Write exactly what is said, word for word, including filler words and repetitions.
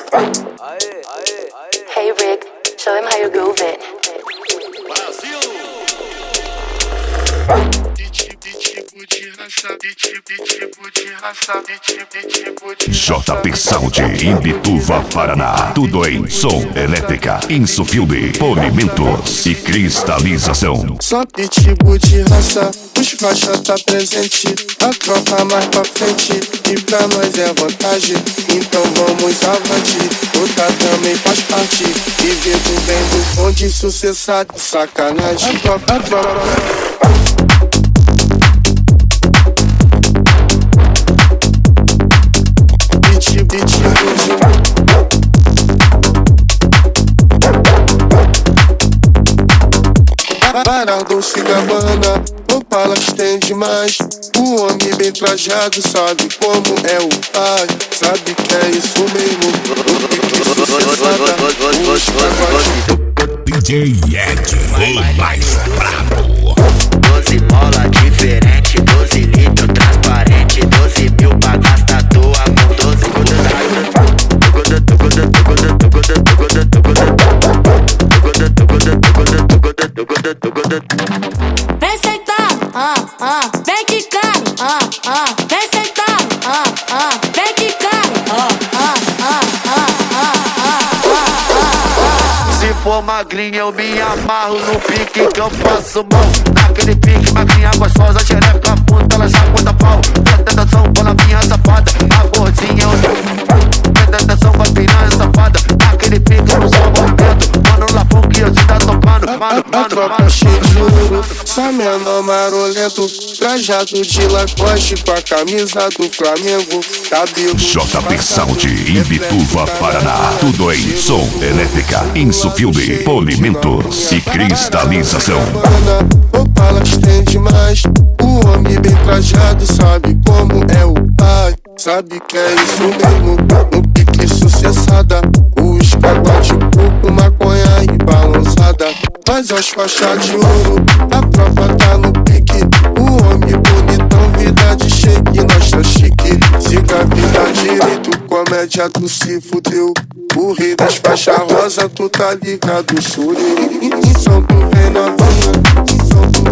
Hey Rick, show him how you groove it. J P Sound, Imbituva, Paraná. Tudo em som, elétrica, insufilme, polimentos e cristalização. Só pitbull de raça, os faixa tá presente. A tropa mais pra frente e pra nós é vantagem. Então vamos avante, outra também faz parte. Viver do bem do bonde, sucessado, sacanagem. A tropa, a tropa. Parado se gabana, o palácio tem demais. O homem bem trajado sabe como é o pai. Sabe que é isso mesmo, o pique sucessada. D J Ed, o mais brabo. Doze bola diferente, doze litros transparente, doze mil pra gastar tua com doze vem sentado, ah, ah, vem quicando, ah, ah, vem sentado, ah, ah, vem quicando, ah, ah, ah, ah, ah, ah, ah. Se for magrinha eu me amarro no pique que eu faço mão. Naquele pique, magrinha gostosa, xereca puta, ela já conta pau. Presta atenção com a minha safada, a gordinha eu não. Presta atenção com a piranha safada, naquele pique eu não sou movimento. Mano, lá funk eu te tá tocando, mano, mano, a tropa cheia de ouro, só menor marolento. Trajado de Lacoste com a camisa do Flamengo. Cabelo J P Sound, Imbituva, Paraná. Tudo em som, elétrica, insufilme, polimentos e cristalização. O palácio tem demais. O homem bem trajado sabe como é o pai. Sabe que é isso mesmo, no pique sucessada. O escada de coco, maconha e balançada. Mas as faixas de ouro, a tropa tá no pique. O homem bonitão, vida de shake, nós tá chique. Siga a vida direito, comédia tu se fudeu. O rei das faixas rosa, tu tá ligado, sou eu. Então tu vem na vanha, então tu